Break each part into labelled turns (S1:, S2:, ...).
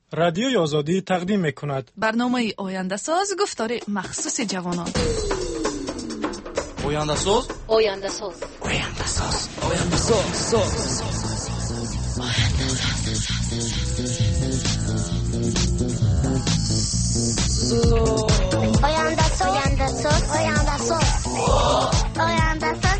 S1: رادیوی آزادی تقدیم می‌کند.
S2: برنامه آینده ساز گفتار مخصوص جوانان.
S3: آینده ساز.
S4: آینده ساز.
S3: آینده ساز. آینده ساز.
S4: آینده ساز. آینده ساز. آینده ساز. آینده ساز.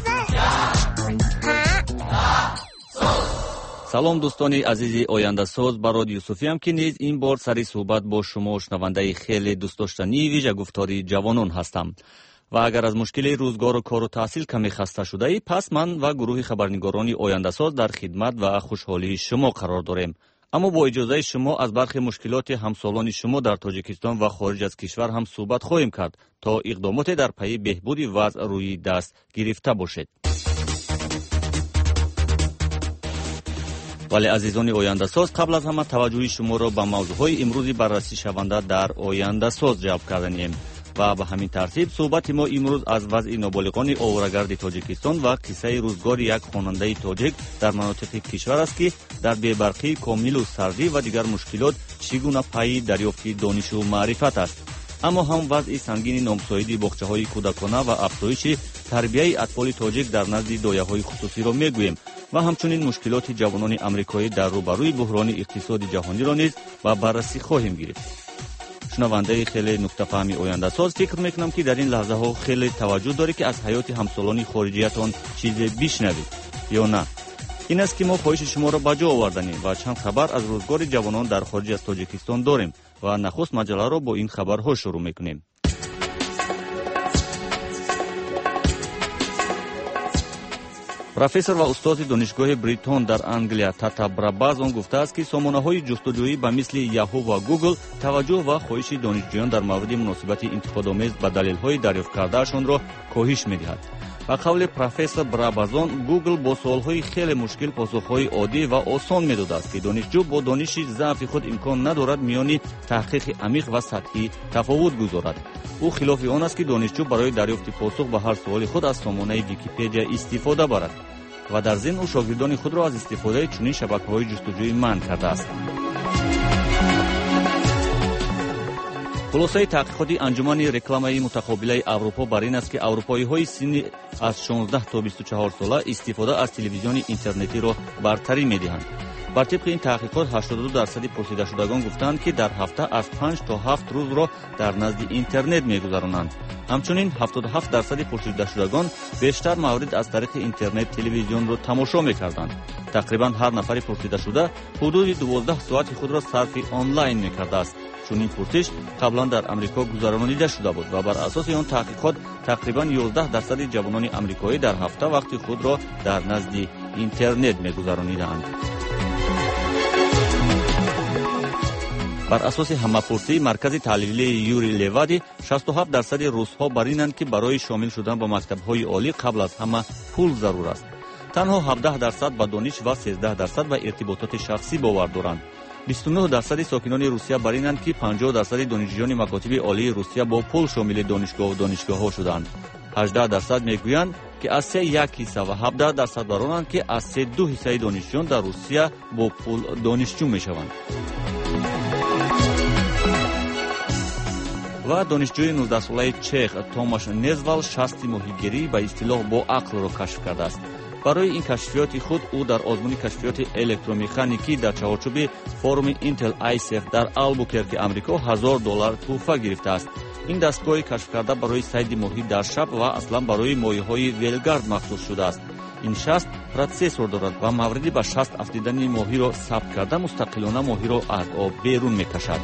S5: салом дӯстони азизи ояндасоз, ба радио Суфиам ки низ ин бор сари суҳбат бо шумо шунавандаи хеле дӯстдоштании вижа гуфтори ҷавонон ҳастам. ва агар аз мушкили рӯзгору кору таҳсил каме хаста шудаӣ, пас ман ва гурӯҳи хабарнигорони ояндасоз дар хидмат ва хушҳолии шумо қарор дорем. аммо бо иҷозаи шумо аз бархи мушкилоти ҳамсолони шумо дар тоҷикистон ва хориҷ аз кишвар ҳам суҳбат хоҳем кард, то иқдомоте дар пайи беҳбуди вазъ рӯи даст гирифта бошед. вале азизони ояндасоз, қабл аз ҳама таваҷҷӯҳи шуморо ба мавзӯъҳои имрӯзи баррасишаванда дар ояндасоз ҷалб карданем. ва ба ҳамин тартиб суҳбати мо имрӯз аз вазъи ноболиғони оворагарди тоҷикистон ва қиссаи рӯзгори як хонандаи тоҷик дар манотиқи кишвар аст ки дар бебарқӣ комилу сардӣ ва дигар мушкилот чӣ гуна пайи дарёфти донишу маърифат аст. аммо ҳам вазъи сангини номсоиди боғчаҳои кӯдакона ва афзоиши тарбияи атфоли тоҷик дар назди дояҳои хусусиро мегӯем ва ҳамчунин мушкилоти ҷавонони амрикоӣ дар рӯбарӯи буҳрони иқтисоди ҷаҳониро низ ба баррасӣ хоҳем гирифт. шунавандаи хеле нуктафаҳми ояндасоз, фикр мекунам ки дар ин лаҳзаҳо хеле таваҷҷӯҳ доред ки аз ҳаёти ҳамсолони хориҷиятон чизе бишнавед ё на. ин аст ки мо хоҳиши шуморо ба ҷо оварданем ва чанд хабар аз рӯзгори ҷавонон дар хориҷ аз тоҷикистон дорем ва нахуст маҷаларо бо ин хабарҳо шурӯъ мекунем. профессор ва устози донишгоҳи бритон дар Англия Тата Брабазон гуфтааст ки сомонаҳои ҷустуҷӯӣ ба мисли Yahoo ва Google таваҷҷӯҳ ва хоҳиши донишҷӯён дар мавриди муносибати интиқодомез ба далелҳои дарёфткардаашонро коҳиш медиҳад. ба қавли профессор Брабазон, Google бо суолҳои хеле мушкил посухҳои оддӣ ва осон медодааст ки донишҷӯ бо дониши заъфи худ имкон надорад миёни таҳқиқи амиқ ва сатҳӣ тафовут гузорад. ӯ хилофи он аст ки донишҷӯ барои дарёфти посух ба ҳар суоли худ аз сомонаи Википедия истифода барад ва дар зимн ӯ шогирдони худро аз истифодаи чунин шабакаҳои ҷустуҷӯӣ манъ кардааст. хулосаи таҳқиқоти анҷумани рекламаи мутақобилаи Аврупо бар ин аст ки аврупоиҳои синни аз 16 то 24 сола истифода аз телевизиони интернетиро бартарӣ медиҳанд. бар тибқи ин таҳқиқот 82% пурсидашудагон гуфтанд ки дар ҳафта аз 5 то 7 рӯзро дар назди интернет мегузаронанд. ҳамчунин 77% пурсидашудагон бештар маврид аз тариқи интернет телевизионро тамошо мекарданд. тақрибан ҳар нафари пурсидашуда ҳудуди 12 соати худро сарфи онлайн мекардааст. чунин пурсиш қаблан дар амрико гузаронида шуда буд ва бар асоси он таҳқиқот тақрибан 11% ҷавонони амрикоӣ дар ҳафта вақти худро дар назди интернет мегузаронидаанд. бар асоси ҳамапурсии маркази таҳлилии Юрий Левади 67% русҳо бар инанд ки барои шомил шудан ба мактабҳои олӣ қабл аз ҳама пул зарур аст. танҳо 17% ба дониш ва 13% ба иртибототи шахсӣ бовар доранд. 29% сокинони Русия бар инанд ки 50% донишҷӯёни макотиби олии Русия бо пул шомили донишгоҳу донишгоҳҳо шуданд. 18% мегӯянд ки аз 3 ҳисса ва 17% бар онанд ки аз 3 ҳиссаи донишҷӯён дар Русия бо пул донишҷӯ мешаванд. ва донишҷӯи 19-солаи чех Томаш Незвал шасти моҳигирӣ ба истилоҳ бо ақлро кашф кардааст. барои ин кашфиёти худ ӯ дар озмуни кашфиёти электромеханикӣ дар чаҳорчӯби форуми Intel ISF дар Албукерки, амрико $1000 тӯҳфа гирифтааст. ин дастгоҳи кашфкарда барои сайди моҳӣ дар шаб ва аслан барои моҳиҳои велгард махсус шудааст. ин шаст протсессор дорад ва мавриди ба шаст афтидани моҳиро сабт карда мустақилона моҳиро аз об берун мекашад.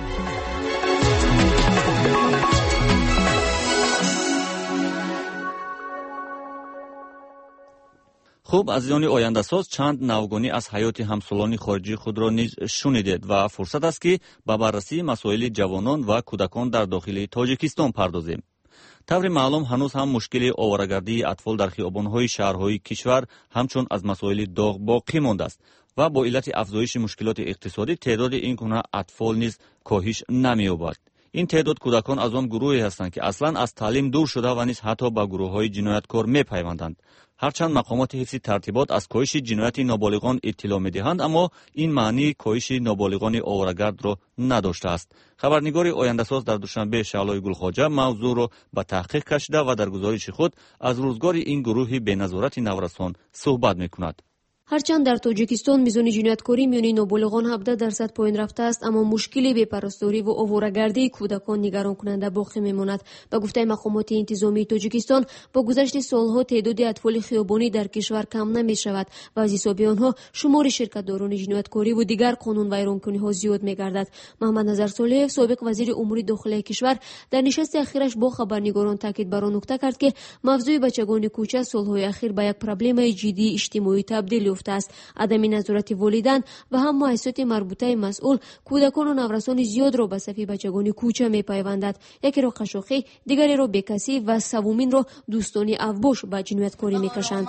S5: хуб, азизони ояндасоз, чанд навгонӣ аз ҳаёти ҳамсолони хориҷии худро низ шунидед ва фурсат аст ки ба баррасии масоили ҷавонон ва кӯдакон дар дохили Тоҷикистон пардозем. таври маълум ҳанӯз ҳам мушкили оварагардии атфол дар хиёбонҳои шаҳрҳои кишвар ҳамчун аз масоили доғ боқӣ мондааст ва бо иллати афзоиши мушкилоти иқтисодӣ теъдоди ин гуна атфол низ коҳиш намеёбад. ин теъдод кӯдакон аз он гурӯҳе ҳастанд ки аслан аз таълим дур шуда ва низ ҳатто ба гурӯҳҳои ҷинояткор мепайванданд. ҳарчанд мақомоти ҳифзи тартибот аз коҳиши ҷинояти ноболиғон иттилоъ медиҳанд, аммо ин маънии коҳиши ноболиғони оврагардро надоштааст. хабарнигори Ояндасоз дар душанбе Шаълои Гулхоҷа мавзӯъро ба таҳқиқ кашида ва дар гузориши худ аз рӯзгори ин гурӯҳи беназорати наврасон суҳбат мекунад.
S6: ҳарчанд дар тоҷикистон мизони ҷинояткорӣ миёни ноболиғон 17% поин рафтааст, аммо мушкили бепаросторӣ ва оварагардии кӯдакон нигаронкунанда боқӣ мемонад. ба гуфтаи мақомоти интизомии Тоҷикистон, бо гузашти солҳо теъдоди атфоли хиёбонӣ дар кишвар кам намешавад ва аз ҳисоби онҳо шумори ширкатдорони ҷинояткориву дигар қонунвайронкуниҳо зиёд мегардад. Маҳмад Назарсолиев, собиқ вазири умури дохилаи кишвар, дар нишасти ахираш бо хабарнигорон таъкид бар он нукта кард, ки мавзӯи бачагони кӯча солҳои ахир ба як проблемаи ҷиддии иҷтимоӣ табдил ёфтааст. Адами назорати волидайн ва ҳам муассисоти марбутаи масъул кӯдакону наврасони зиёдро ба сафи бачагони кӯча мепайвандад. Якеро қашоқӣ, дигареро бекасӣ ва савуминро дӯстони авбош ба ҷинояткорӣ мекашанд.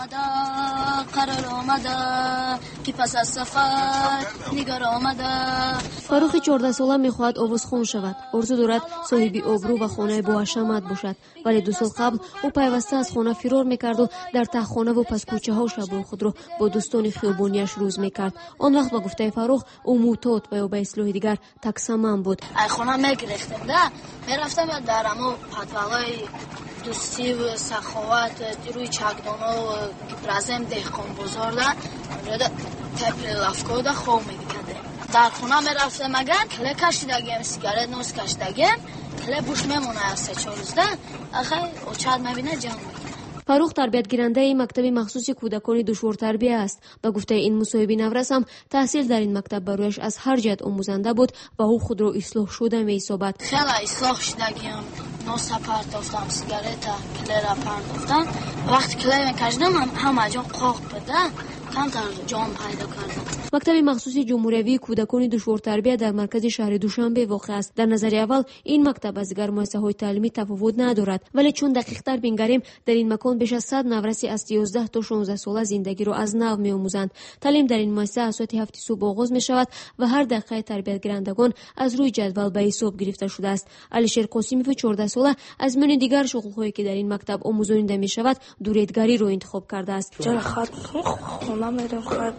S6: фаррухи 14-сола мехоҳад овозхон шавад. орзу дорад соҳиби обрӯ ва хонаи боҳашамат бошад, вале 2 сол қабл ӯ пайваста аз хона фирор мекарду дар таҳхонаву паскӯчаҳо шабҳои худро бо дӯстони хиёбонияш рӯз мекард. он вақт ба гуфтаи Фаррух ӯ мӯътод ва ё ба ислоҳи дигар таксаман буд.
S7: ай хона мегирехтем да, мерафтам дар амо подвалои дӯстив саховат рӯи чакдоно разем деҳқон бозор да тепли лавкода хоб мекардем. дар хона мерафтем, агар кле кашидагем, сигарет нос кашидагем, кле буш мемона 3-4 рӯз да, ахай очад мебина ҷам мекард.
S6: Фаррух тарбиятгирандаи мактаби махсуси кӯдакони душвортарбия аст. Ба гуфтаи ин мусоҳиби наврас ам, таҳсил дар ин мактаб барояш аз ҳар ҷиҳат омӯзанда буд ва ӯ худро ислоҳшуда меҳисобад.
S7: хела ислоҳ шудагиам, носа партофтам, сигарета клера партофтам. вақти кле мекашидам, ҳама ҷо қоқ буда, камтар ҷон пайдо кардам.
S6: мактаби махсуси ҷумҳуриявии кӯдакони душвортарбия дар маркази шаҳри Душанбе воқеъ аст. дар назари аввал ин мактаб аз дигар муассисаҳои таълимӣ тафовут надорад, вале чун дақиқтар бингарем, дар ин макон беш аз 100 навраси аз 11 то 16 сола зиндагиро аз нав меомӯзанд. таълим дар ин муассиса аз соати 7 субҳ оғоз мешавад ва ҳар дақиқаи тарбиятгирандагон аз рӯи ҷадвал ба ҳисоб гирифта шудааст. Алишер Қосимов 14 сола аз миёни дигар шуғулҳое ки дар ин мактаб омӯзонида мешавад, дуретгариро интихоб кардааст.
S8: خونه میریم خط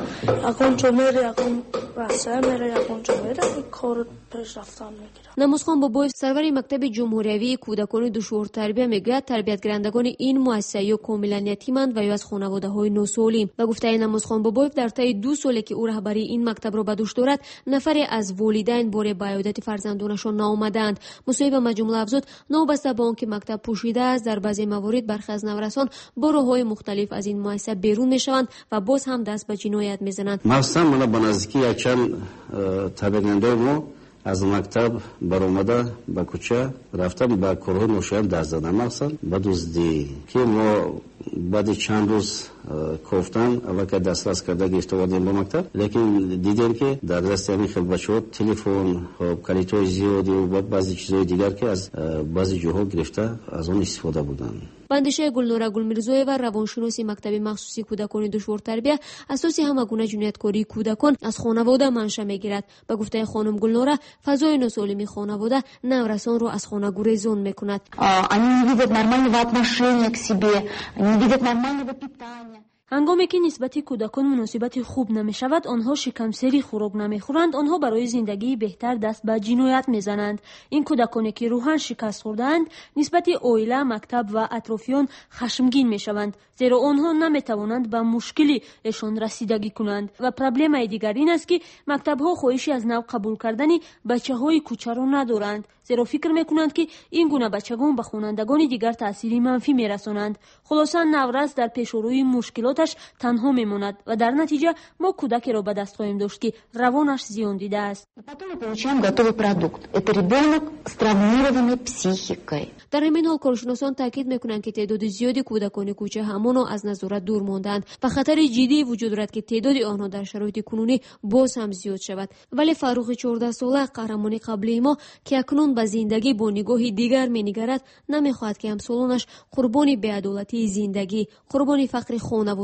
S8: یکونجا میره یکون راسته میره یکونجا میره کار پیش رفتن میگیره.
S6: намозхон Бобоев, сарвари мактаби ҷумҳуриявии кӯдакони душвортарбия, мегӯяд тарбиятгирандагони ин муассиса ё комилан ятиманд ва ё аз хонаводаҳои носолим. ба гуфтаи намозхон Бобоев, дар таи 2 соле ки ӯ раҳбарии ин мактабро ба дӯш дорад, нафаре аз волидайн боре ба аёдати фарзандонашон наомадаанд. мусоҳиб ба маҷмӯла афзуд, новобаста ба он ки мактаб пӯшидааст, дар баъзе маворид бархе аз наврасон бо роҳҳои мухталиф аз ин муассиса берун мешаванд ва боз ҳам даст ба ҷиноят мезананд.
S9: махсусан мана ба наздикӣ якчанд табиатгирандаи мо аз мактаб баромада ба кӯча рафта ба корҳои ношоям даст задан, махсусан ба дуздӣ, ки мо баъди чанд рӯз кофтан аллакай дастрас карда гирифта овардем ба мактаб, лекин дидем ки дар дасти ҳамин хел бачаҳо телефон, калидҳои зиёди ва баъзе чизҳои дигар ки аз баъзе ҷоҳо гирифта аз он истифода буданд.
S6: ба андешаи Гулнора Гулмирзоева, равоншиноси мактаби махсуси кӯдакони душвортарбия, асоси ҳама гуна ҷинояткории кӯдакон аз хонавода манша мегирад. ба гуфтаи хонум Гулнора, фазои носолими хонавода наврасонро аз хона гурезон мекунад.
S10: Они не видят нормального отношения к себе, не видят нормального питания.
S11: ҳангоме ки нисбати кӯдакон муносибати хуб намешавад, онҳо шикамсери хӯрок намехӯранд, онҳо барои зиндагии беҳтар даст ба ҷиноят мезананд. ин кӯдаконе ки рӯҳан шикаст хӯрдаанд, нисбати оила, мактаб ва атрофиён хашмгин мешаванд, зеро онҳо наметавонанд ба мушкили эшон расидагӣ кунанд. ва проблемаи дигар ин аст ки мактабҳо хоҳиши аз нав қабул кардани бачаҳои кӯчаро надоранд, зеро фикр мекунанд ки ин гуна бачагон ба хонандагони дигар таъсири манфӣ мерасонанд. хулосан наврас дар пешуруи мушкилоташ танҳо мемонад ва дар натиҷа мо кӯдакеро ба даст хоҳем дошт ки равонаш зиён дидааст.
S10: Потом мы получаем готовый продукт. Это ребенок с травмированной психикой.
S6: дар ҳамин ҳол коршиносон таъкид мекунанд ки теъдоди зиёди кӯдакони кӯча ҳамоно аз назорат дур мондаанд ва хатари ҷиддӣ вуҷуд дорад ки теъдоди онҳо дар шароити кунунӣ боз ҳам зиёд шавад. вале Фаррухи 14-сола, қаҳрамони қаблии мо, ки акнун ба зиндагӣ бо нигоҳи дигар менигарад, намехоҳад ки ҳамсолонаш қурбони беадолатии зиндагӣ, қурбони фақри хонавода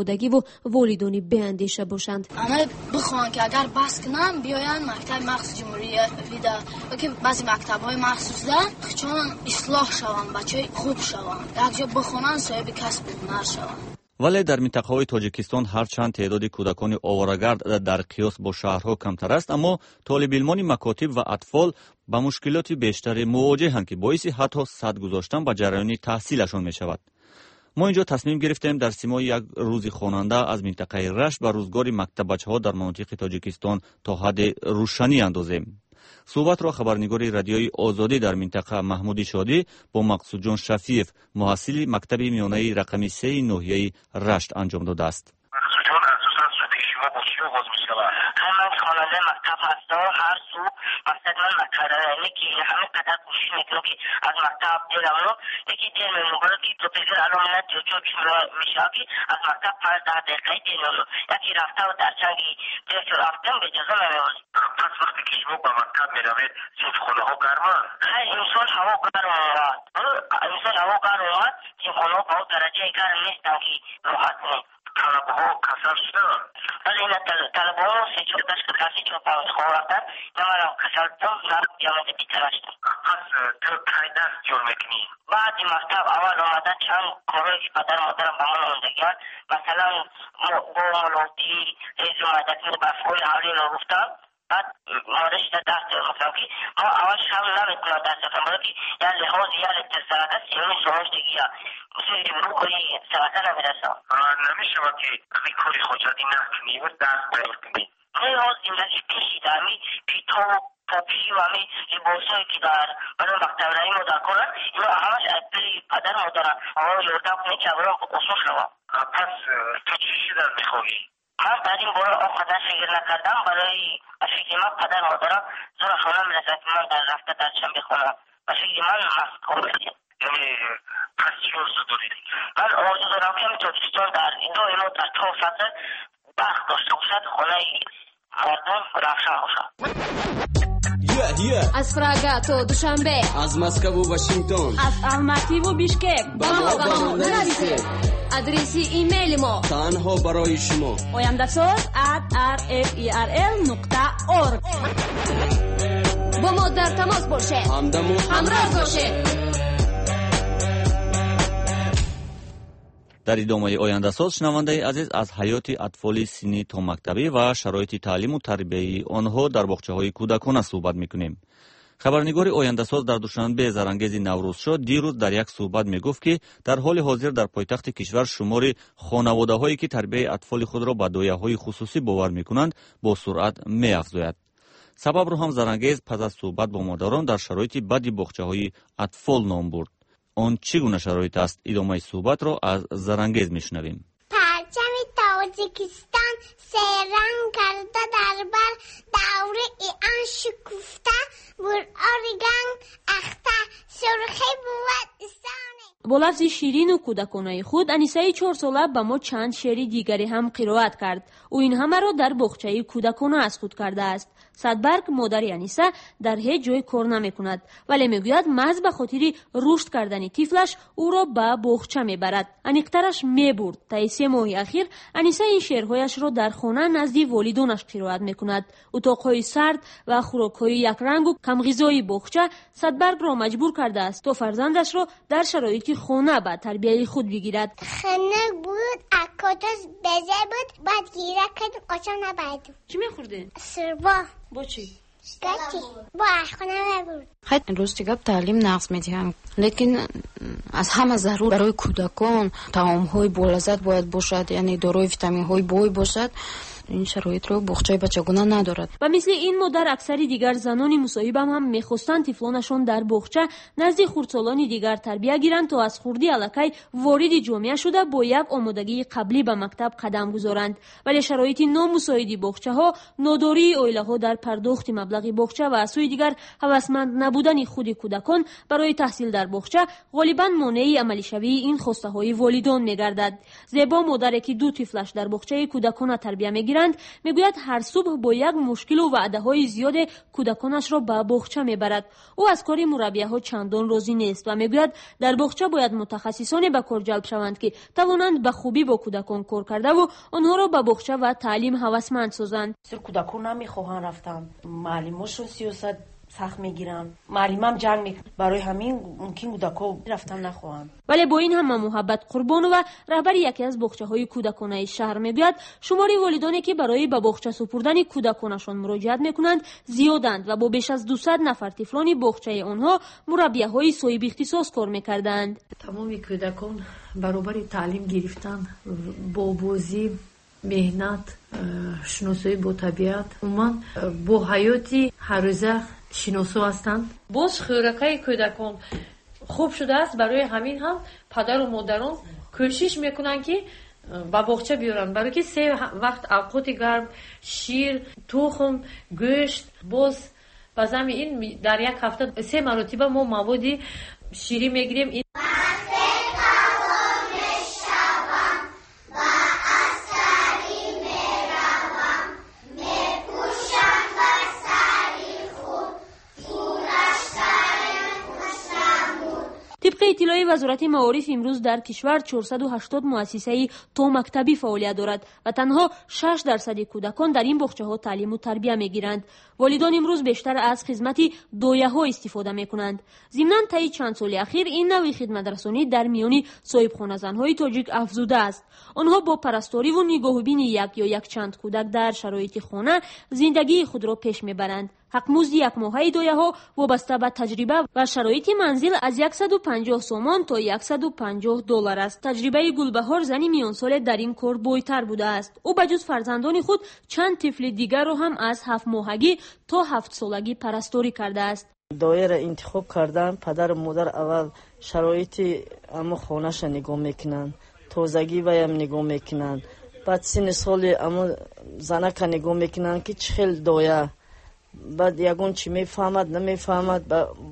S6: خانوادگی و والدانی بی‌اندیشه باشند.
S7: همه بخوان که اگر بس کنن بیاین مکتب مخصوص جمهوری ویدا که بعضی مکتب‌های مخصوص دارن چون اصلاح شوند بچه خوب شوند یک جا بخونن صاحب کسب هنر شوند.
S5: ولی در منطقه‌های تاجیکستان هرچند تعداد کودکان آواره‌گرد در قیاس با شهرها کمتر است، اما طالب علمان مکاتب و اطفال با مشکلات بیشتری مواجهند که باعث حتی سد گذاشتن به جریان تحصیلشان می‌شود. ما اینجا تصمیم گرفتیم در سیمای یک روز خواننده از منطقه رشت و روزگار مکتب بچه‌ها در مناطق تاجیکستان تا حد روشنی اندازیم. صحبت را خبرنگار رادیوی آزادی در منطقه محمودی شادی با مقصود جان شفیف محصل مکتب میانه رقم 3 ناحیه رشت انجام داده است.
S12: من خواننده مکتب هستم. هر صبح مقصد من مکتب که همه قدر کوشش میکنم که از مکتب دیرم یکی دیر میمونم که تو پیزر الان من میشه که از مکتب 15 دقیقه دیرم یکی رفته و در چنگی دیرش رفتم به جزا نمیوز. پس وقتی که شما با مکتب میروید سیف خونه ها گرمه؟ امسال هوا گرم اومد. امسال هوا گرم اومد سیف خونه ها با درجه گرم نیستن که راحت نیست. طلبها کسل شدن؟ ولی این طلبها 3-4 کسی 4-5 خواه رفتن نمارم کسل دم نرم جامعه بیتر شدن. پس تو کی دست جور میکنی؟ بعد مکتب اول آمده چند کارهایی که پدر مادرم به من موندگیان مثلا با ملاتی ریز اومدکی و بفقوی حالی را گفتم بعد مادرش دست مثلا که ما اول شب نمیتونم دست بکنم برای که یا لحاظ یا لتر سرطه سیمونی سوانش دیگه مثل روی سرطه نمیرسم. نمیشه که کاری خوشتی نکنی و دست بکنی. لحاظ زندگی کشیده همی پیتو پاپی و همی لباسایی که در برای مکتب رایی مادر کنن اینا همش پلی پدر مادرم آقا یردم کنی که برای اصول شوم. پس تو چی شدن میخوایی؟ من در این باره آقا فکر نکردم برای فکر من پدر مادرم زور خانه میرسد که من در رفته در چند بخونم و فکر من مسکون بگیم. یعنی پس چی ارزو دارید؟ من ارزو دارم که تاجیکستان در این دو اینا در 4 فصل بخت داشته باشد خانه مردم روشن باشد.
S6: از پراگا تا دوشنبه،
S3: از مسکو و واشنگتن،
S11: از الماتی و بیشکک
S6: با ما نرسید. آدرس ایمیل ما
S3: تنها برای شما
S11: oyandasaz@rferl.org.
S6: با ما در تماس باشه، همراه باشه.
S5: در ادامه آینده ساز شنونده عزیز از حیات اطفال سنی تا مکتبی و شرایط تعلیم و تربیت آنها در باغچه‌های کودکان صحبت می‌کنیم. خبرنگار آینده ساز در دوشنبه زرانگیز نوروز شد دیروز در یک صحبت میگفت که در حال حاضر در پایتخت کشور شمار خانواده‌هایی که تربیت اطفال خود را به دایه‌های خصوصی باور می‌کنند با سرعت می‌افزاید. سبب را هم زرانگیز پس از صحبت با مادران در شرایط بدی باغچه‌های اطفال نام برد. آن چگونه شرایط است؟ ادامه صحبت را از زرانگیز میشنویم.
S4: پرچم تاجیکستان سرنگ کرده در بر دوره ایان شکفته بر آرگان اخته سرخی بود استانه.
S11: با لفظ شیرین و کودکانه خود انیسه 4 ساله به ما چند شعر دیگری هم قرائت کرد. او این همه را در باغچه کودکانه از خود کرده است. صدبرگ مادر انیسه در هیچ جای کار نمی کند ولی میگوید محض به خاطر رشد کردن طفلش او را به باغچه میبرد. انیقترش میبرد. تا 3 ماه اخیر انیسه این شعرهایش را در خانه نزد والدانش قرائت میکند. اتاقهای سرد و خوراکهای یک رنگ و کم غذای باغچه صدبرگ را مجبور کرده است تا فرزندش را در شرایط خانه به تربیت خود بگیرد.
S4: خنک بود، اکاتوس بزه بود، بعد گیره کردیم آچم نباید.
S11: چی میخوردین؟
S4: سربا.
S11: با چی؟
S4: گاچی. با اشخانه نبود.
S13: خیلی روزتیگه تعلیم نقص میدیم لیکن از همه ضرور برای کودکان طعام های بولذت باید باشد، یعنی دارای ویتامین های بای باشد. این شرایط رو باغچه بچگانه ندارد.
S11: و مثل این مادر اکثری دیگر زنان مصاحبم هم میخواستند طفلانشان در باغچه نزد خردسالان دیگر تربیت گیرند تا از خردی الکی وارد جامعه شده با یک آمادگی قبلی به مکتب قدم گذارند. ولی شرایط نامساعد باغچه ها، ناداری عائله ها در پرداخت مبلغ باغچه و از سوی دیگر هوسمند نبودن خود کودکان برای تحصیل در باغچه غالبا مانع عملی شوی این خواسته های والدان میگردد. زیبا مادری که 2 طفلش در باغچه کودکان تربیت میگیرد میگیرند میگوید هر صبح با یک مشکل و وعده‌های زیاد کودکانش را به باغچه میبرد. او از کار مربی‌ها چندان راضی نیست و میگوید در باغچه باید متخصصان به کار جلب شوند که توانند به خوبی با کودکان کار کرده و آنها را به باغچه و تعلیم هوسمند سازند.
S14: کودکان نمیخواهند رفتن، معلماشون سیاست سخت میگیرن، معلمم جنگ میکنه، برای همین ممکن کودکان رفتن نخواهند.
S11: ولی با این همه محبت قربانو و رهبر یکی از باغچه‌های کودکانه شهر میگوید شمار والدانی که برای به باغچه سپردن کودکانشان مراجعت میکنند زیادند و با بیش از 200 نفر طفلان باغچه آنها مربی‌های صاحب اختصاص کار میکردند.
S15: تمام کودکان برابر تعلیم گرفتن با بازی، مهنت، شناسایی با طبیعت، عموما با حیاتی هر روزه شناسو هستند. باز خوراکای کودکان خوب شده است، برای همین هم پدر و مادران کوشش میکنن که با باغچه بیارن، برای که 3 وقت اوقات گرم شیر، تخم، گوشت، باز بازم این در یک هفته 3 مرتبه ما مواد شیری میگیریم.
S11: طبق اطلاع وزارت معارف امروز در کشور 480 مؤسسه تا مکتبی فعالیت دارد و تنها 6% کودکان در این باغچه‌ها تعلیم و تربیت می‌گیرند. والدان امروز بیشتر از خدمت دایه‌ها استفاده می‌کنند. ضمناً طی چند سال اخیر این نوع خدمت رسانی در میان صاحبخانه زن‌های تاجیک افزوده است. آنها با پرستاری و نگاهبین یک یا یک چند کودک در شرایط خانه زندگی خود را پیش می‌برند. حق مزد یک ماهه دایه‌ها وابسته به تجربه و شرایط منزل از 150 سومان تا 150 دلار است. تجربه گلبهار زنی میان سال در این کار بویتر بوده است. او بجز فرزندان خود چند طفل دیگر را هم از 7 ماهگی تا 7 سالگی پرستاری کرده است.
S14: دایره را انتخاب کردن، پدر و مادر اول شرایط اما خانه‌ش نگاه میکنن، تازگی ویم نگاه میکنن، بعد سن سال اما زنک نگاه میکنن که چخل دایه، بعد یگون چی میفهمد نمیفهمد،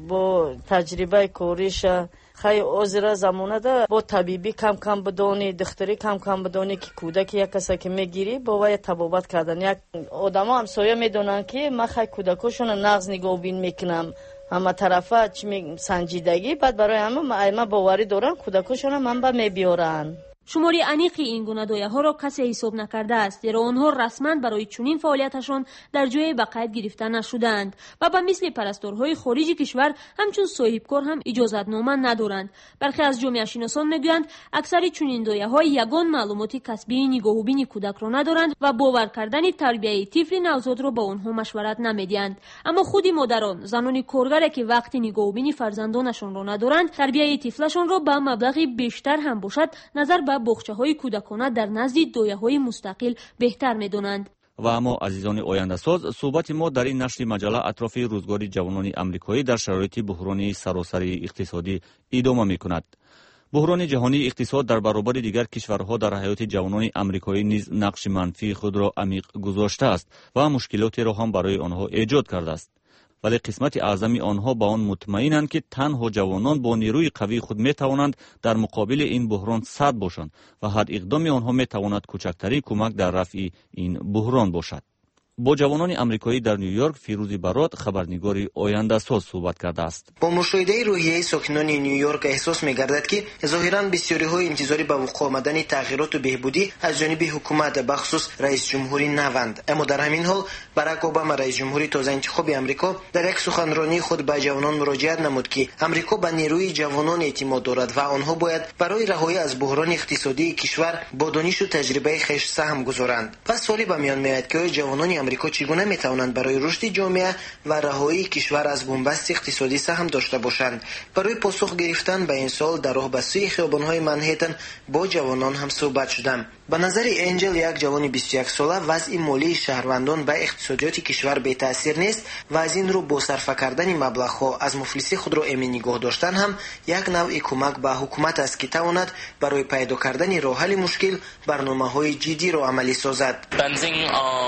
S14: با تجربه کاریش خیلی آزره زمانه ده با طبیبی کم بدانی، دختری کم بدانی که کودک یک کسی که میگیری با وی تبابت کردن. یک آدم ها همسایه میدونن که من خیلی کودکاشون نغز نگاه بین میکنم، همه طرفه چی سنجیدگی، بعد برای همه باوری دارن کودکاشون منبع میبیارن.
S11: شماری انیق این گونه دایه‌ها را کسی حساب نکرده است، زیرا آنها رسما برای چنین فعالیتشان در جای به قید گرفته نشدند و به مثل پرستارهای خارج کشور همچون صاحبکار هم اجازتنامه ندارند. برخی از جامعه شناسان میگویند اکثر چنین دایه‌ها یگان معلومات کسبی نگاهبین کودک را ندارند و باور کردن تربیت طفل نوزاد را با آنها مشورت نمیدهند. اما خود مادران، زنان کارگر که وقت نگاهبین فرزندانشان را ندارند، تربیت طفلشان را به مبلغ بیشتر هم باشد نظر به باغچه‌های کودکانه در نزد دایه‌های مستقل بهتر می‌دانند.
S5: و اما عزیزان آینده ساز، صحبت ما در این نشر مجله اطراف روزگار جوانان آمریکایی در شرایط بحران سراسری اقتصادی ادامه می‌کند. بحران جهانی اقتصاد در برابر دیگر کشورها در حیات جوانان آمریکایی نیز نقش منفی خود را عمیق گذاشته است و مشکلاتی را هم برای آنها ایجاد کرده است. ولی قسمت اعظم آنها با آن مطمئنند که تنها جوانان با نیروی قوی خود می توانند در مقابل این بحران صد باشند و هر اقدام آنها می تواند کوچکترین کمک در رفع این بحران باشد. با جوانان آمریکایی در نیویورک فیروزی برات خبرنگار آینده ساز صحبت کرده است.
S16: با مشاهده روحیه ساکنان نیویورک احساس می‌گردد که ظاهراً بسیاری‌ها انتظاری به وقوع آمدن تغییرات و بهبودی از جانب حکومت بخصوص رئیس جمهوری نوند. اما در همین حال باراک اوباما رئیس جمهوری تازه انتخاب آمریکا در یک سخنرانی خود به جوانان مراجعت نمود که آمریکا به نیروی جوانان اعتماد دارد و آنها باید برای رهایی از بحران اقتصادی کشور با دانش و تجربه خویش سهم گذارند. پس سوالی به میان میآید که جوانان آمریکا چگونه میتوانند برای رشد جامعه و رهایی کشور از بنبست اقتصادی سهم داشته باشند. برای پاسخ گرفتن به این سوال در راه به سوی خیابان‌های منهتن با جوانان هم صحبت شدم. به نظر انجل، یک جوان 21 ساله، وضع مالی شهروندان به اقتصادیات کشور بی تاثیر نیست و از این رو با صرف کردن مبلغ‌ها از مفلسی خود را امن نگاه داشتن هم یک نوع کمک به حکومت است که تواند برای پیدا کردن راه حل مشکل برنامه‌های جدی را عملی سازد.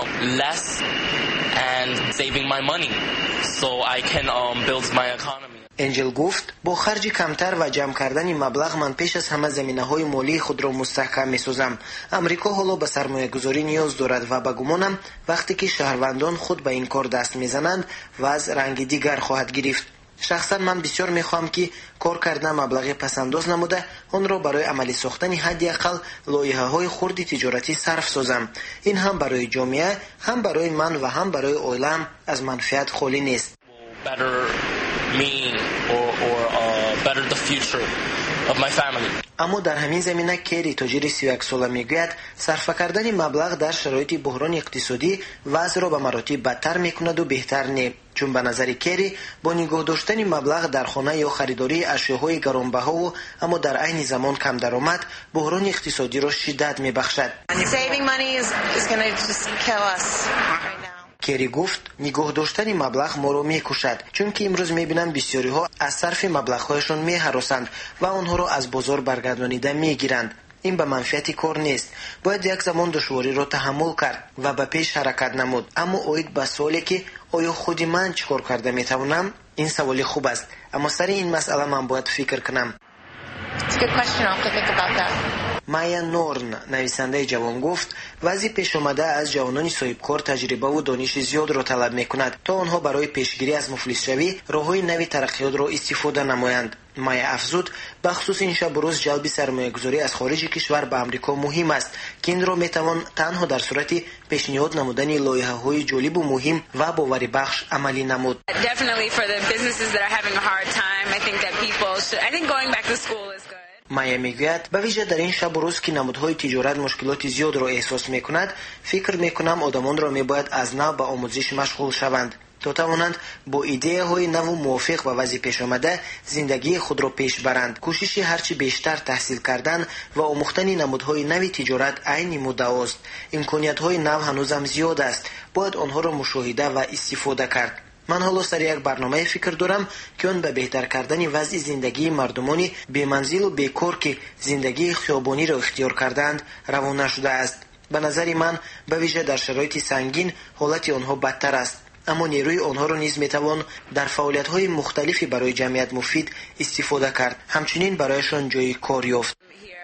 S17: and saving my money so I can build my economy.
S16: انجل گفت با خرج کمتر و جمع کردن مبلغ من پیش از همه زمینه‌های مالی خود را مستحکم می‌سازم. امریکا حالا به سرمایه‌گذاری نیاز دارد و به گمانم وقتی که شهروندان خود به این کار دست می‌زنند وضع رنگ دیگر خواهد گرفت. شخصا من بسیار می‌خواهم که کار کردن مبلغ پسنداز نموده آن را برای عملی ساختن حداقل لایحه‌های خرد تجارتی صرف سازم. این هم برای جامعه، هم برای من و هم برای عائله‌ام از منفعت خالی نیست. اما در همین زمینه کری تاجر 31 ساله میگوید صرف کردن مبلغ در شرایط بحران اقتصادی وضع را به مراتب بدتر میکند و بهتر نی، چون به نظر کری با نگاه داشتن مبلغ در خانه یا خریداری اشیاءهای گرانبها و اما در عین زمان کم درآمد بحران اقتصادی را شدت میبخشد. کری گفت نگاه داشتن مبلغ ما را میکشد، چون که امروز میبینم بسیاری ها از صرف مبلغ‌هایشان میهراسند و آنها را از بازار برگردانیده میگیرند. این به منفعت کار نیست. باید یک زمان دشواری را تحمل کرد و به پیش حرکت نمود. اما اوید به سوالی که آیا خودی من چیکار کرده میتوانم؟ این سوالی خوب است، اما سر این مسئله من باید فکر کنم. مایا نورن نویسنده جوان گفت وضع پیش آمده از جوانان صاحبکار تجربه و دانش زیاد را طلب میکند تا آنها برای پیشگیری از مفلس شوی راههای نوی ترقیات را استفاده نمایند. مایا افزود بخصوص این شب روز جلب سرمایه‌گذاری از خارج کشور به امریکا مهم است که این را میتوان تنها در صورت پیشنهاد نمودن لایحه‌های جالب و مهم و باوری بخش عملی نمود. مایا میگوید به ویژه در این شب و روز که نمودهای تجارت مشکلات زیاد را احساس میکند فکر میکنم آدمان را میباید از نو به آموزش مشغول شوند تا توانند با ایده های نو و موافق و وضع پیش آمده زندگی خود را پیش برند. کوشش هرچی بیشتر تحصیل کردن و آموختن نمودهای نوی تجارت عین مدعا است. امکانیت های نو هنوزم زیاد است، باید آنها را مشاهده و استفاده کرد. من حالا سر یک برنامه فکر دارم که آن به بهتر کردن وضع زندگی مردمانی بی منزل و بیکار که زندگی خیابانی را اختیار کردند روانه شده است. به نظر من به ویژه در شرایط سنگین حالت آنها بدتر است، اما نیروی آنها را نیز میتوان در فعالیت‌های مختلفی برای جمعیت مفید استفاده کرد، همچنین برایشان جای کار یافت.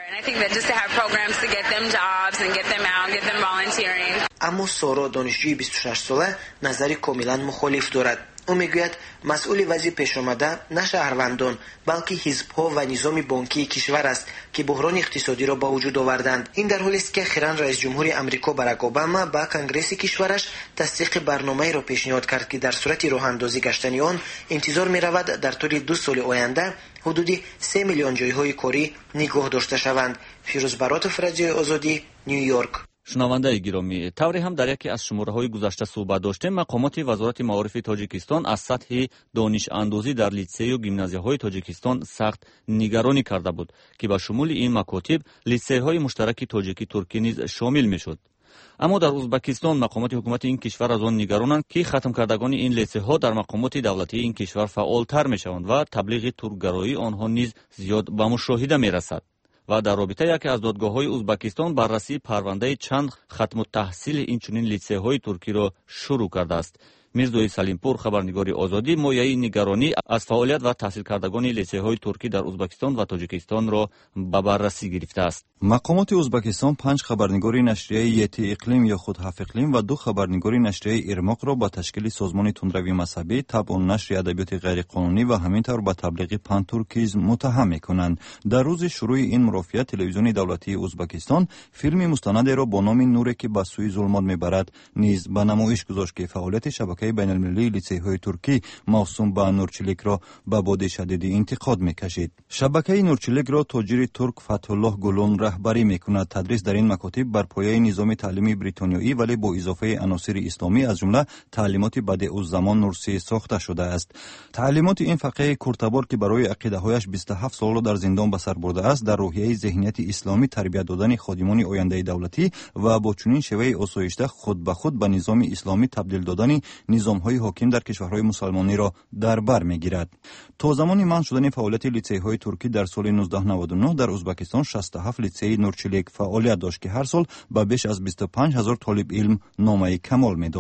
S16: اما سارا دانشجوی 26 ساله نظری کاملا مخالف دارد. او میگوید مسئول وضع پیش آمده نه شهروندان بلکه حزب‌ها و نظام بانکی کشور است که بحران اقتصادی را به وجود آوردند. این در حالی است که اخیراً رئیس جمهور امریکا باراک اوباما با کنگره کشورش تصدیق برنامه‌ای را پیشنهاد کرد که در صورت راه اندازی گشتن آن انتظار می‌رود در طول 2 سال آینده حدود 3 میلیون جایهای کاری نگاه داشته شوند. فیروز براتوف، رادیوی آزادی، نیویورک.
S5: شنونده گرامی، طوری هم در یکی از شماره‌های گذشته صحبت داشتیم. مقامات وزارت معارف تاجیکستان از سطح دانش اندازی در لیسه و گیمنازیاهای تاجیکستان سخت نگرانی کرده بود که با شمول این مکاتب لیسه‌های مشترک تاجیکی ترکی نیز شامل می‌شد. اما در ازبکستان مقامات حکومت این کشور از آن نگرانند که ختم کردگان این لیسه‌ها در مقامات دولتی این کشور فعالتر می‌شوند و تبلیغ ترکگرایی آنها نیز زیاد به مشاهده می‌رسد. و در رابطه یکی از دادگاه‌های ازبکستان بررسی پرونده چند ختم التحصیل اینچنین لیسه‌های ترکی را شروع کرده است. میرزای سلیمپور، خبرنگاری آزادی، مایه نگرانی از فعالیت و تحصیل کردگان لیسه‌های ترکی در ازبکستان و تاجیکستان را به بررسی گرفته است.
S17: مقامات ازبکستان 5 خبرنگاری نشریه یتی اقلیم یا خود هفت اقلیم و 2 خبرنگاری نشریه ارماق را با تشکیل سازمان تندروی مذهبی، طبع نشر ادبیات غیرقانونی و همینطور با تبلیغ پانتورکیسم متهم می‌کنند. در روز شروع این مرافعه تلویزیون دولتی ازبکستان فیلم مستند را با نام نوری که به سوی ظلمات میبرد نیز به نمایش گذاشت که فعالیت شبکه بین المللی لیسه‌های ترکی موسوم به نورچلیک را به باد شدید انتقاد می‌کشید. شبکه نورچلیک را تاجر ترک فتح‌الله گلون رهبری می‌کند. تدریس در این مکاتب بر پایه نظام تعلیمی بریتانیایی ولی با اضافه عناصر اسلامی از جمله تعلیمات بدیع‌الزمان نورسی ساخته شده است. تعلیمات این فقیه کرتبار که برای عقیده‌هایش 27 سال را در زندان به سر برده است، در روحیه ذهنیت اسلامی تربیت دادن خادمان آینده دولتی و با چنین شیوه آسایشته خود به خود به نظام اسلامی تبدیل دادن نظام‌های حاکم در کشورهای مسلمانی را در بر می‌گیرد. تا زمان منع شدن فعالیت لیسه‌های ترکی در سال 1999 در ازبکستان 67 لیسه نورچلیک فعالیت داشت که هر سال به بیش از 25000 طالب علم نامه کمال می‌داد.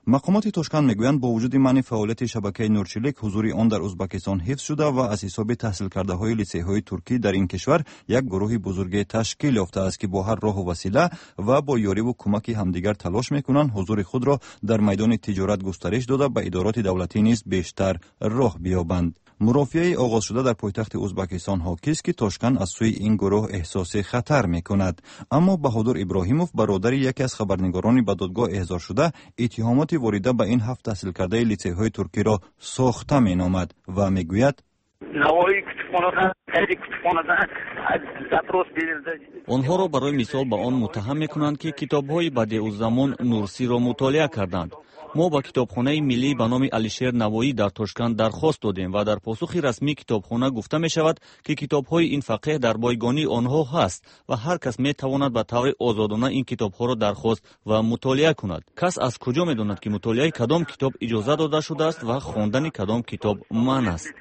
S17: مقامات توشکند میگویند با وجود منع فعالیت شبکه نورچلیک حضور آن در ازبکستان حفظ شده و از حساب تحصیل کرده های لیسه های ترکی در این کشور یک گروه بزرگ تشکیل یافته است که با هر راه و وسیله و با یاری و کمک همدیگر تلاش میکنند حضور خود را در میدان تجارت گسترش داده به ادارات دولتی نیز بیشتر راه بیابند. مرافعه آغاز شده در پایتخت ازبکستان حاکی است که توشکند از سوی این گروه احساس خطر میکند، اما بهادر ابراهیموف برادر یکی از خبرنگاران به دادگاه احضار شده اتهامات وارده به این 7 تحصیل کرده لیسه های ترکی را ساخته مینامد و میگوید
S5: آنها را برای مثال به آن متهم میکنند که کتاب‌های بدیع‌الزمان نورسی را مطالعه کردند. ما با کتابخانه ملی به نام علیشیر نوایی در توشکند درخواست دادیم و در پاسخ رسمی کتابخانه گفته می شود که کتاب‌های این فقیه در بایگانی آنها هست و هر کس می تواند به طور آزادانه این کتاب‌ها را درخواست و مطالعه کند. کس از کجا می داند که مطالعه کدام کتاب اجازه داده شده است و خواندن کدام کتاب منع است؟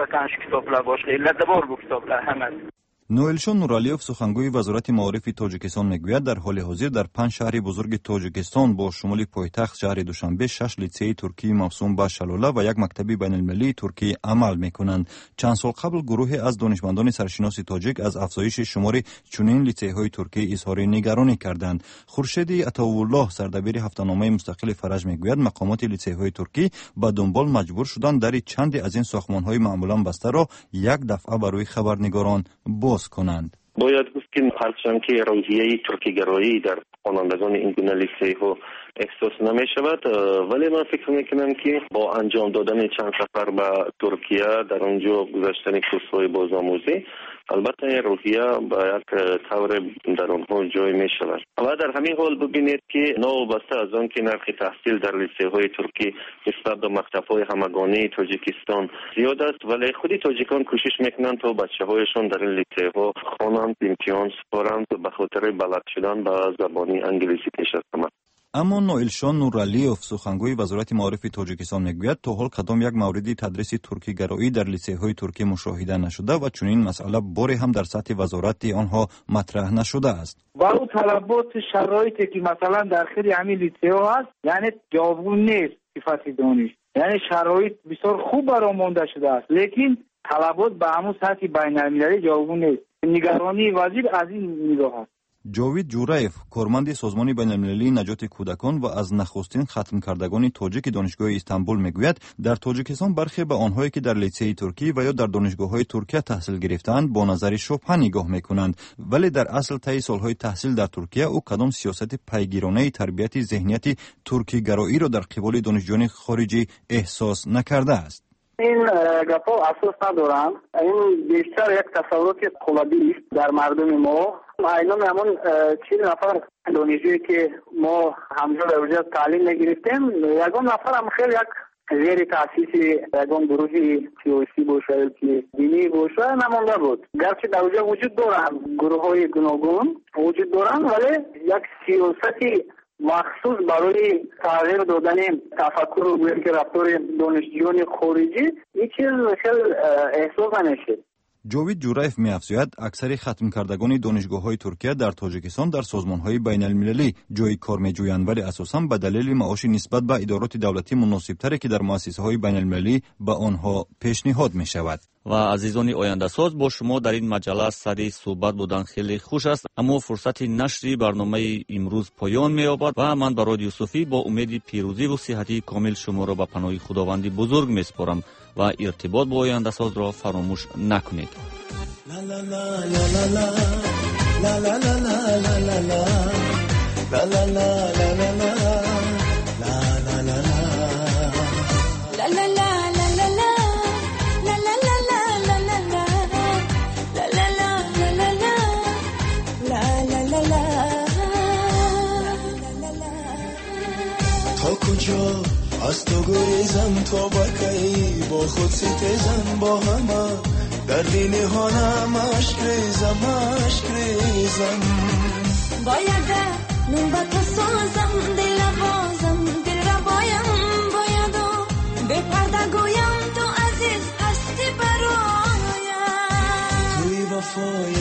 S17: نوئلشون نورالیوف سخنگوی وزارت معارف تاجیکستان میگوید در حال حاضر در 5 شهر بزرگ تاجیکستان با شمول پایتخت شهر دوشنبه 6 لیسه ترکی موسوم به شلاله و یک مکتب بین المللی ترکی عمل میکنند. چند سال قبل گروهی از دانشمندان سرشناس تاجیک از افزایش شمار چنین لیسه های ترکی اظهار نگرانی کردند. خورشید عطاالله سردبیر هفته‌نامه مستقل فرج میگوید مقامات لیسه های ترکی به دنبال مجبور شدند در چند از این ساختمان های معمولا بسته را یک دفعه برای خبرنگاران باز کنند.
S18: باید گفت که هرچند که روحیه ترکی‌گرایی در خوانندگان این گونه لیسه ها احساس نمی شود، ولی من فکر میکنم که با انجام دادن چند سفر به ترکیه در اونجا گذاشتن کورس‌های بازآموزی البته این روحیه با یک طور در اونها جای می شود. و در همین حال ببینید که نوابسته از آن که نرخ تحصیل در لیسه های ترکی نسبت به مکتب‌های همگانی تاجیکستان زیاد است، ولی خودی تاجیکان کوشش میکنند تا بچه‌هایشان در این لیسه ها خوانند، امتحان سپارند به خاطر بلد شدن به زبان انگلیسی پیش از همه.
S17: اما نوئلشون نورالیوف سخنگوی وزارت معارف تاجیکستان میگوید تا حال کدام یک موردی تدریس ترکی گرایی در لیسه های ترکی مشاهده نشده و چنین مسئله باری هم در سطح وزارت آنها مطرح نشده است.
S19: برای طلبات شرایطی که مثلا در خیلی همین لیسه ها هست یعنی جوابگو نیست صفت دانش، یعنی شرایط بسیار خوب برای مانده شده است، لیکن طلبات به همون سطح بین المللی جوابگو نیست. نگرانی وزیر از این نگاه است.
S17: جاوید جورایف کارمند سازمان بین المللی نجات کودکان و از نخستین ختم کردگان تاجیک دانشگاه استانبول میگوید در تاجیکستان برخی به آنهایی که در لیسه ترکی و یا در دانشگاه‌های ترکیه تحصیل گرفتند با نظر شبهه نگاه میکنند، ولی در اصل طی سالهای تحصیل در ترکیه او کدام سیاست پیگیرانه تربیت ذهنیت ترکی گرایی را در قبال دانشجویان خارجی احساس نکرده است.
S20: این گپا اساس ندارن، این بیشتر یک تصورات قلبی است در مردم ما. اینا همون 40 نفر دانشجویی که ما همجا در اونجا تعلیم نگرفتیم، یگان نفر هم خیلی یک زیر تاسیس یگان گروهی سیاسی باشه که دینی باشه نمانده بود. گرچه در اونجا وجود دارن گروه های گوناگون وجود دارن، ولی یک سیاستی مخصوص برای تغییر دادن تفکر و گویم که رفتار دانشجویان خارجی این چیز خیلی احساس نمیشه.
S17: جاوید جورایف می‌افزاید اکثر ختم کردگان دانشگاه‌های ترکیه در تاجیکستان در سازمان‌های بین‌المللی جای کار می‌جویند، ولی اساساً به دلیل معاش نسبت به ادارات دولتی مناسب‌تری که در مؤسسه‌های بین‌المللی به آنها پیشنهاد می‌شود.
S5: و عزیزان آینده ساز با شما در این مجله سری صحبت بودن خیلی خوش است، اما فرصت نشری برنامه امروز پایان می‌یابد و من با رادیو صوفی با امید پیروزی و صحتی کامل شما را به پناه خداوند بزرگ می‌سپارم و ارتباط با آینده ساز را فراموش نکنید.
S21: کجا از تو گریزم تا بکی با خود ستیزم با همه در دین هانم عشق ریزم
S22: باید نون با تو سازم دل بازم دل را باید به پرده گویم تو عزیز هستی برایم توی وفای